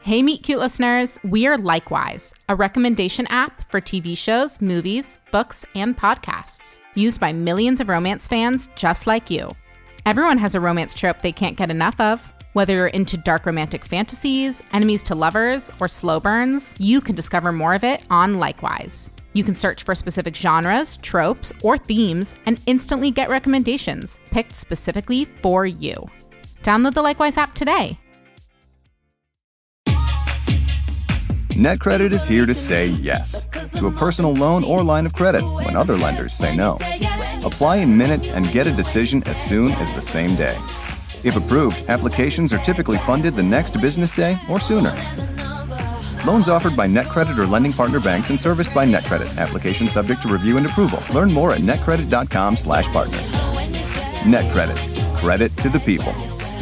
Hey, Meet Cute listeners, we are Likewise, a recommendation app for TV shows, movies, books, and podcasts, used by millions of romance fans just like you. Everyone has a romance trope they can't get enough of. Whether you're into dark romantic fantasies, enemies to lovers, or slow burns, you can discover more of it on Likewise. You can search for specific genres, tropes, or themes, and instantly get recommendations picked specifically for you. Download the Likewise app today. NetCredit is here to say yes to a personal loan or line of credit when other lenders say no. Apply in minutes and get a decision as soon as the same day. If approved, applications are typically funded the next business day or sooner. Loans offered by NetCredit or lending partner banks and serviced by NetCredit. Application subject to review and approval. Learn more at netcredit.com/partner. NetCredit. Credit to the people.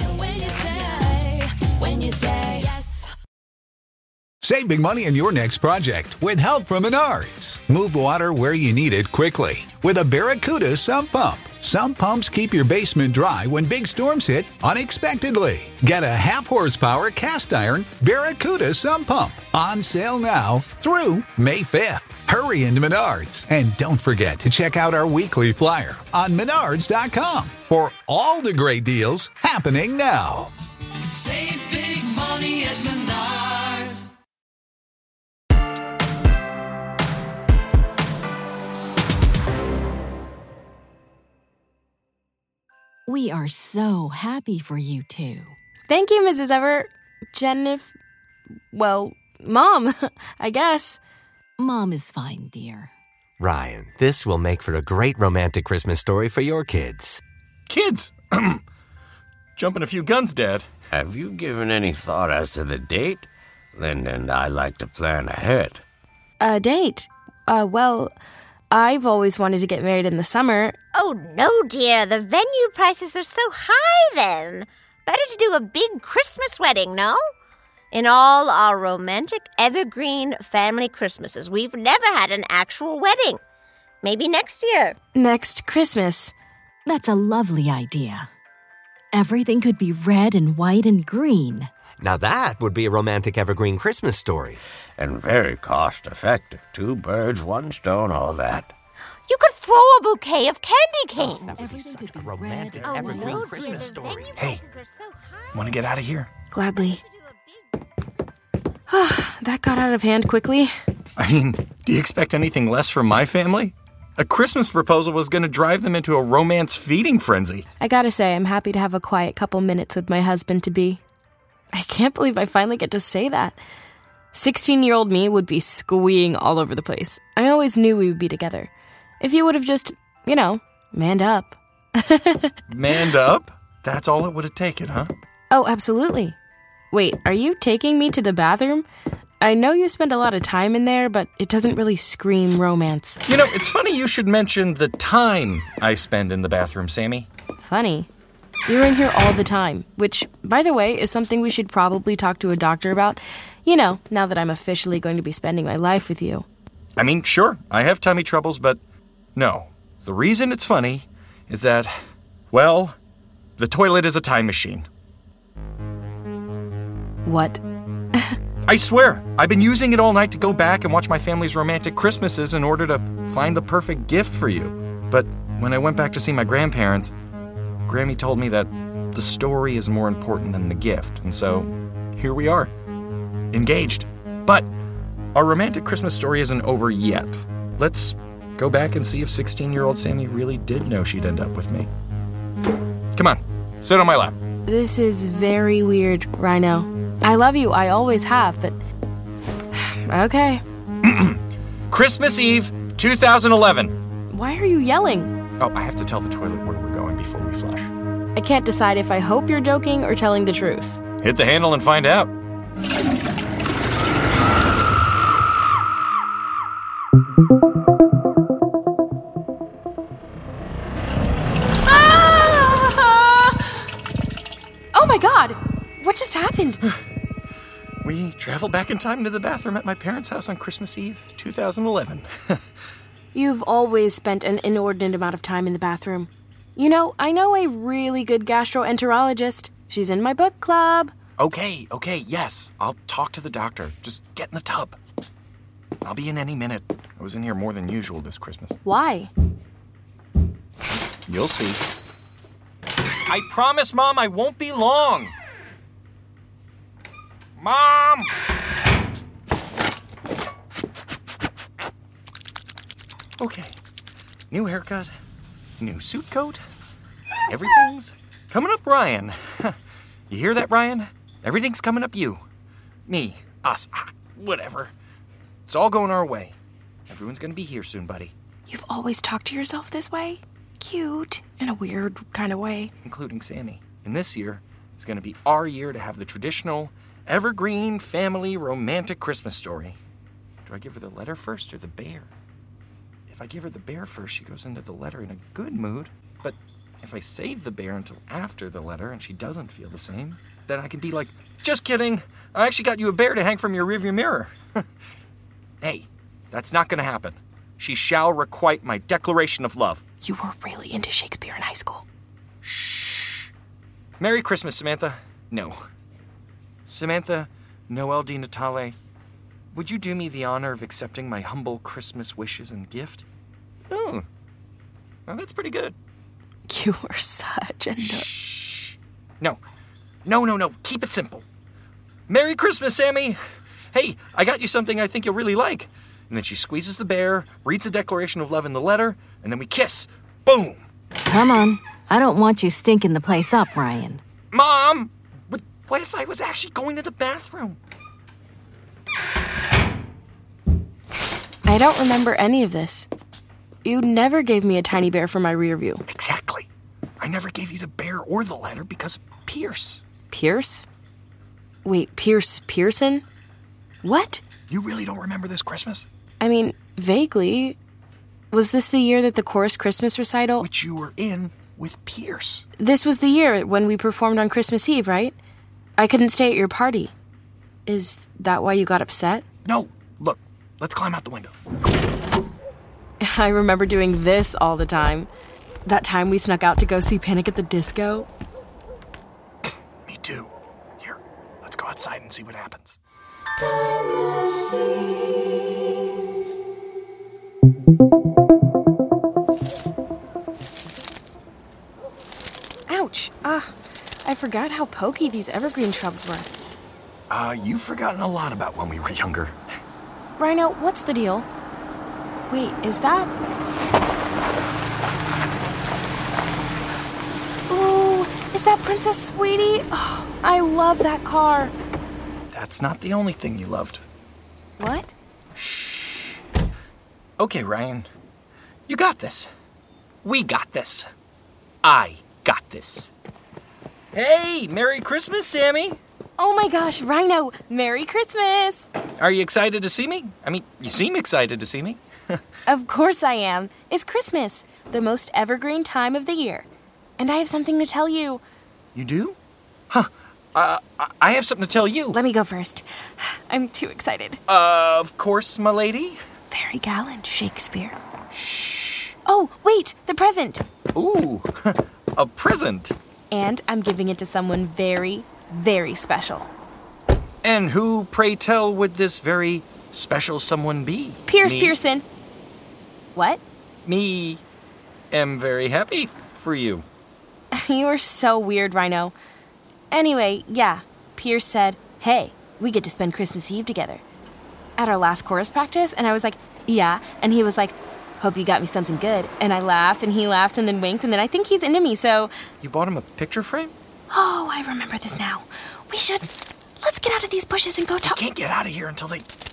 Save big money on your next project with help from Menards. Move water where you need it quickly with a Barracuda sump pump. Sump pumps keep your basement dry when big storms hit unexpectedly. Get a half-horsepower cast iron Barracuda sump pump on sale now through May 5th. Hurry into Menards and don't forget to check out our weekly flyer on Menards.com for all the great deals happening now. Save big money at Menards. We are so happy for you two. Thank you, Mrs. Mom, I guess. Mom is fine, dear. Ryan, this will make for a great romantic Christmas story for your kids. Kids? Jumping a few guns, Dad. Have you given any thought as to the date? Linda and I like to plan ahead. A date? I've always wanted to get married in the summer. Oh, no, dear. The venue prices are so high then. Better to do a big Christmas wedding, no? In all our romantic, evergreen family Christmases, we've never had an actual wedding. Maybe next year. Next Christmas. That's a lovely idea. Everything could be red and white and green. Now that would be a romantic evergreen Christmas story. And very cost-effective. 2 birds, 1 stone, all that. You could throw a bouquet of candy canes. That would be such a romantic evergreen Christmas story. Hey, want to get out of here? Gladly. That got out of hand quickly. I mean, do you expect anything less from my family? A Christmas proposal was going to drive them into a romance feeding frenzy. I gotta say, I'm happy to have a quiet couple minutes with my husband-to-be. I can't believe I finally get to say that. 16-year-old me would be squeeing all over the place. I always knew we would be together. If you would have just, manned up. Manned up? That's all it would have taken, huh? Oh, absolutely. Wait, are you taking me to the bathroom? I know you spend a lot of time in there, but it doesn't really scream romance. It's funny you should mention the time I spend in the bathroom, Sammy. Funny. You're in here all the time, which, by the way, is something we should probably talk to a doctor about. Now that I'm officially going to be spending my life with you. I mean, sure, I have tummy troubles, but no. The reason it's funny is that, the toilet is a time machine. What? I swear, I've been using it all night to go back and watch my family's romantic Christmases in order to find the perfect gift for you. But when I went back to see my grandparents, Grammy told me that the story is more important than the gift. And so, here we are, engaged. But our romantic Christmas story isn't over yet. Let's go back and see if 16-year-old Sammy really did know she'd end up with me. Come on, sit on my lap. This is very weird, Rhino. I love you, I always have, but... Okay. Christmas Eve, 2011. Why are you yelling? Oh, I have to tell the toilet where we're going before we flush. I can't decide if I hope you're joking or telling the truth. Hit the handle and find out. Oh my God! What just happened? We traveled back in time to the bathroom at my parents' house on Christmas Eve, 2011. You've always spent an inordinate amount of time in the bathroom. I know a really good gastroenterologist. She's in my book club. Okay, yes. I'll talk to the doctor. Just get in the tub. I'll be in any minute. I was in here more than usual this Christmas. Why? You'll see. I promise, Mom, I won't be long. Mom! Okay. New haircut, new suit coat. Everything's coming up Ryan. You hear that, Ryan? Everything's coming up you. Me. Us. Whatever. It's all going our way. Everyone's gonna be here soon, buddy. You've always talked to yourself this way? Cute. In a weird kind of way. Including Sammy. And this year is gonna be our year to have the traditional evergreen family romantic Christmas story. Do I give her the letter first or the bear? If I give her the bear first, she goes into the letter in a good mood. But if I save the bear until after the letter and she doesn't feel the same, then I can be like, just kidding. I actually got you a bear to hang from your rearview mirror. Hey, that's not gonna happen. She shall requite my declaration of love. You were really into Shakespeare in high school. Shh. Merry Christmas, Samantha. No. Samantha Noel Di Natale, would you do me the honor of accepting my humble Christmas wishes and gift? Oh, well, that's pretty good. You were such a... Shh. No. Keep it simple. Merry Christmas, Sammy. Hey, I got you something I think you'll really like. And then she squeezes the bear, reads the declaration of love in the letter, and then we kiss. Boom. Come on. I don't want you stinking the place up, Ryan. Mom! What if I was actually going to the bathroom? I don't remember any of this. You never gave me a tiny bear for my rear view. Exactly. I never gave you the bear or the letter because of Pierce. Pierce? Wait, Pierce Pearson? What? You really don't remember this Christmas? I mean, vaguely. Was this the year that the chorus Christmas recital... Which you were in with Pierce. This was the year when we performed on Christmas Eve, right? I couldn't stay at your party. Is that why you got upset? No. Look, let's climb out the window. I remember doing this all the time. That time we snuck out to go see Panic at the Disco. Me too. Here, let's go outside and see what happens. Ouch. I forgot how pokey these evergreen shrubs were. You've forgotten a lot about when we were younger. Rhino, what's the deal? Wait, is that... Ooh, is that Princess Sweetie? Oh, I love that car. That's not the only thing you loved. What? Shh. Okay, Ryan. You got this. We got this. I got this. Hey, Merry Christmas, Sammy. Oh my gosh, Rhino, Merry Christmas. Are you excited to see me? I mean, you seem excited to see me. Of course I am. It's Christmas, the most evergreen time of the year. And I have something to tell you. You do? Huh. I have something to tell you. Let me go first. I'm too excited. Of course, my lady. Very gallant Shakespeare. Shh. Oh, wait, the present. Ooh, a present. And I'm giving it to someone very, very special. And who, pray tell, would this very special someone be? Pierce Pearson. What? Me am very happy for you. You are so weird, Rhino. Anyway, yeah, Pierce said, hey, we get to spend Christmas Eve together. At our last chorus practice, and I was like, yeah, and he was like, hope you got me something good. And I laughed, and he laughed, and then winked, and then I think he's into me, so... You bought him a picture frame? Oh, I remember this now. Let's get out of these bushes and go talk... We can't get out of here until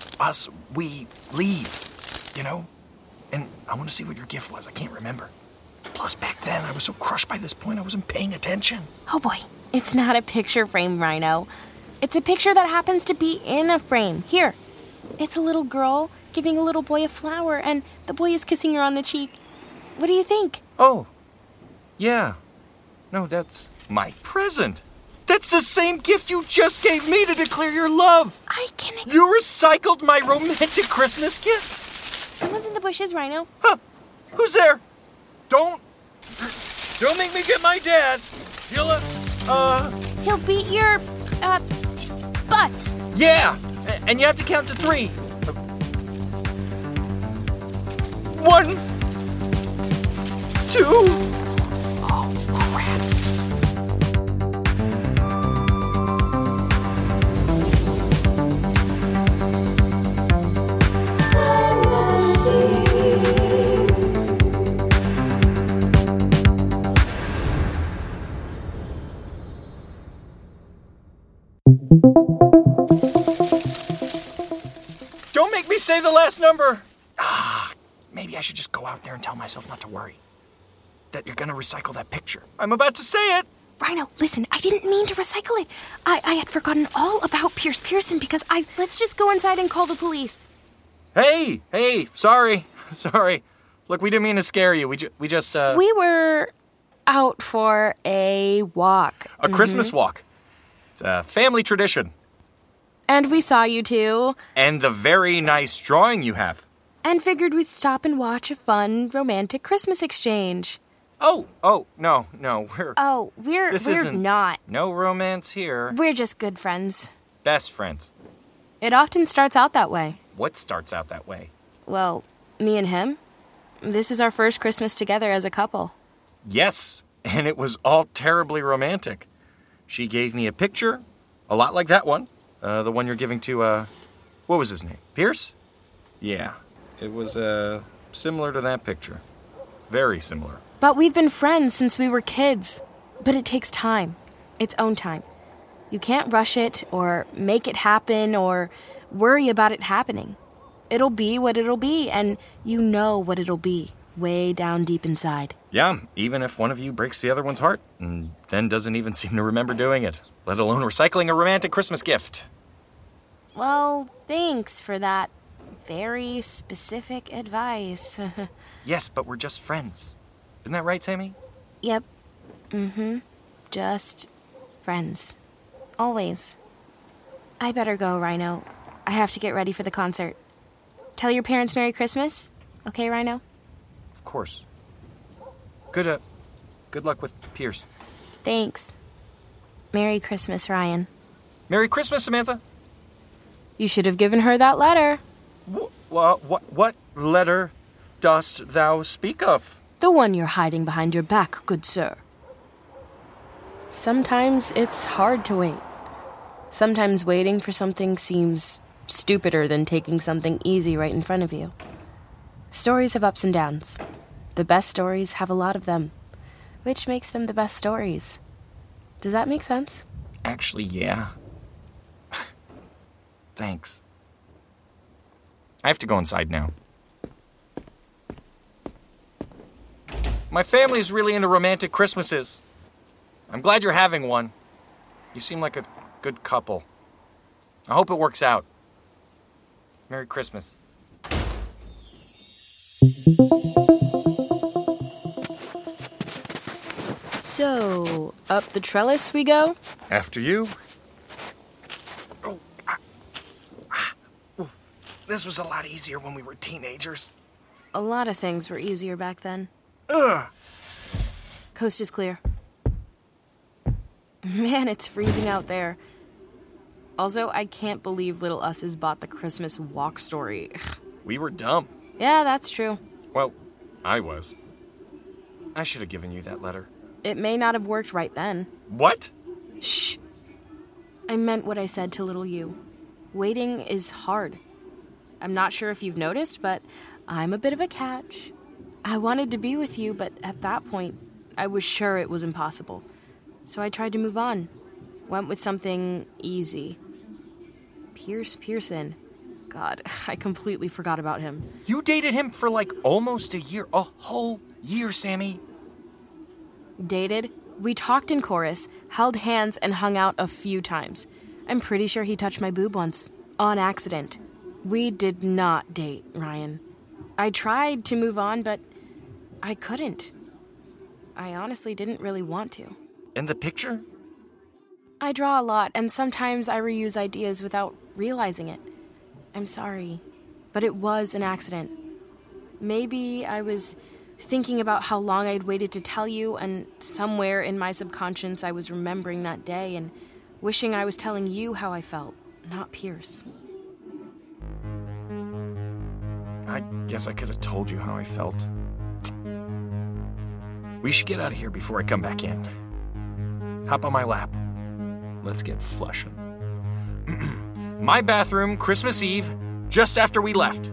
we leave, you know? And I want to see what your gift was. I can't remember. Plus, back then, I was so crushed by this point, I wasn't paying attention. Oh, boy. It's not a picture frame, Rhino. It's a picture that happens to be in a frame. Here. It's a little girl giving a little boy a flower, and the boy is kissing her on the cheek. What do you think? Oh. Yeah. No, that's my present. That's the same gift you just gave me to declare your love. You recycled my romantic Christmas gift. Someone's in the bushes, Rhino. Huh. Who's there? Don't make me get my dad. He'll beat your, butts! Yeah! And you have to count to 3. 1, 2... Oh, crap. Don't make me say the last number! Maybe I should just go out there and tell myself not to worry. That you're gonna recycle that picture. I'm about to say it! Rhino, listen, I didn't mean to recycle it. I had forgotten all about Pierce Pearson because let's just go inside and call the police. Hey, sorry. Look, we didn't mean to scare you. We just We were out for a walk. A Christmas walk. It's a family tradition. And we saw you two. And the very nice drawing you have. And figured we'd stop and watch a fun, romantic Christmas exchange. Oh, no, we're not. No romance here. We're just good friends. Best friends. It often starts out that way. What starts out that way? Well, me and him. This is our first Christmas together as a couple. Yes, and it was all terribly romantic. She gave me a picture, a lot like that one. The one you're giving to, what was his name? Pierce? Yeah, it was, similar to that picture. Very similar. But we've been friends since we were kids. But it takes time. Its own time. You can't rush it, or make it happen, or worry about it happening. It'll be what it'll be, and you know what it'll be, way down deep inside. Yeah, even if one of you breaks the other one's heart, and then doesn't even seem to remember doing it, let alone recycling a romantic Christmas gift. Well, thanks for that very specific advice. Yes, but we're just friends. Isn't that right, Sammy? Yep. Just friends. Always. I better go, Rhino. I have to get ready for the concert. Tell your parents Merry Christmas. Okay, Rhino? Of course. Good luck with Pierce. Thanks. Merry Christmas, Ryan. Merry Christmas, Samantha. You should have given her that letter. What letter dost thou speak of? The one you're hiding behind your back, good sir. Sometimes it's hard to wait. Sometimes waiting for something seems stupider than taking something easy right in front of you. Stories have ups and downs. The best stories have a lot of them, which makes them the best stories. Does that make sense? Actually, yeah. Thanks. I have to go inside now. My family's really into romantic Christmases. I'm glad you're having one. You seem like a good couple. I hope it works out. Merry Christmas. So, up the trellis we go? After you. This was a lot easier when we were teenagers. A lot of things were easier back then. Ugh. Coast is clear. Man, it's freezing out there. Also, I can't believe Little Us's bought the Christmas walk story. We were dumb. Yeah, that's true. Well, I was. I should have given you that letter. It may not have worked right then. What? Shh. I meant what I said to little you. Waiting is hard. I'm not sure if you've noticed, but I'm a bit of a catch. I wanted to be with you, but at that point, I was sure it was impossible. So I tried to move on. Went with something easy. Pierce Pearson. God, I completely forgot about him. You dated him for like almost a year. A whole year, Sammy. Dated? We talked in chorus, held hands, and hung out a few times. I'm pretty sure he touched my boob once. On accident. We did not date, Ryan. I tried to move on, but I couldn't. I honestly didn't really want to. And the picture? I draw a lot, and sometimes I reuse ideas without realizing it. I'm sorry, but it was an accident. Maybe I was thinking about how long I'd waited to tell you, and somewhere in my subconscious I was remembering that day and wishing I was telling you how I felt, not Pierce. I guess I could have told you how I felt. We should get out of here before I come back in. Hop on my lap. Let's get flushing. My bathroom, Christmas Eve, just after we left.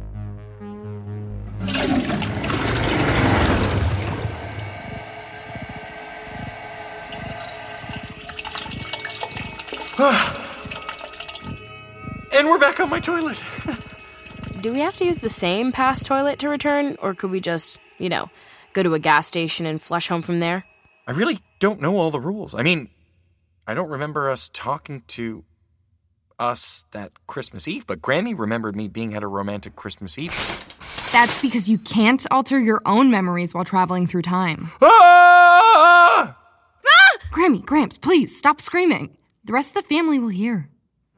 And we're back on my toilet. Do we have to use the same past toilet to return, or could we just, go to a gas station and flush home from there? I really don't know all the rules. I mean, I don't remember us talking to us that Christmas Eve, but Grammy remembered me being at a romantic Christmas Eve. That's because you can't alter your own memories while traveling through time. Ah! Grammy, Gramps, please, stop screaming. The rest of the family will hear.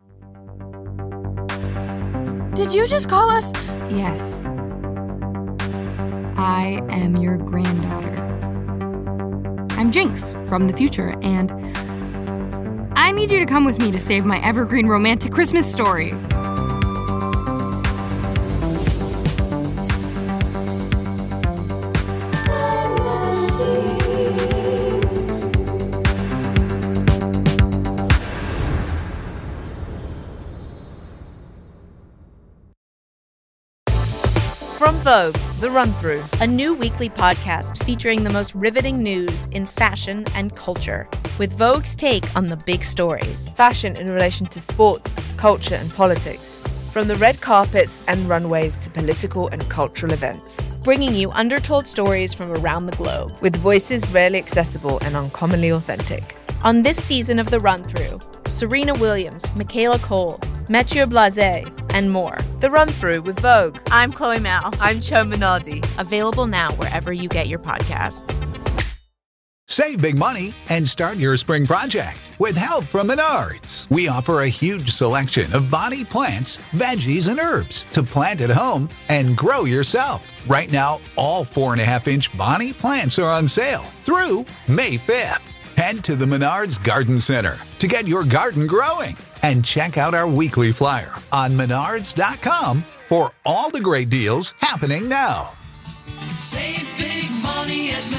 Did you just call us? Yes. I am your granddaughter. I'm Jinx from the future, and I need you to come with me to save my evergreen romantic Christmas story. From Vogue, The Run-Through, a new weekly podcast featuring the most riveting news in fashion and culture, with Vogue's take on the big stories. Fashion in relation to sports, culture and politics. From the red carpets and runways to political and cultural events. Bringing you undertold stories from around the globe. With voices rarely accessible and uncommonly authentic. On this season of The Run-Through, Serena Williams, Michaela Cole, Mathieu Blasé, and more. The Run-Through with Vogue. I'm Chloe Mao. I'm Cho Minardi. Available now wherever you get your podcasts. Save big money and start your spring project with help from Menards. We offer a huge selection of bonnie plants, veggies, and herbs to plant at home and grow yourself. Right now, all 4.5-inch bonnie plants are on sale through May 5th. Head to the Menards Garden Center to get your garden growing and check out our weekly flyer on menards.com for all the great deals happening now. Save big money at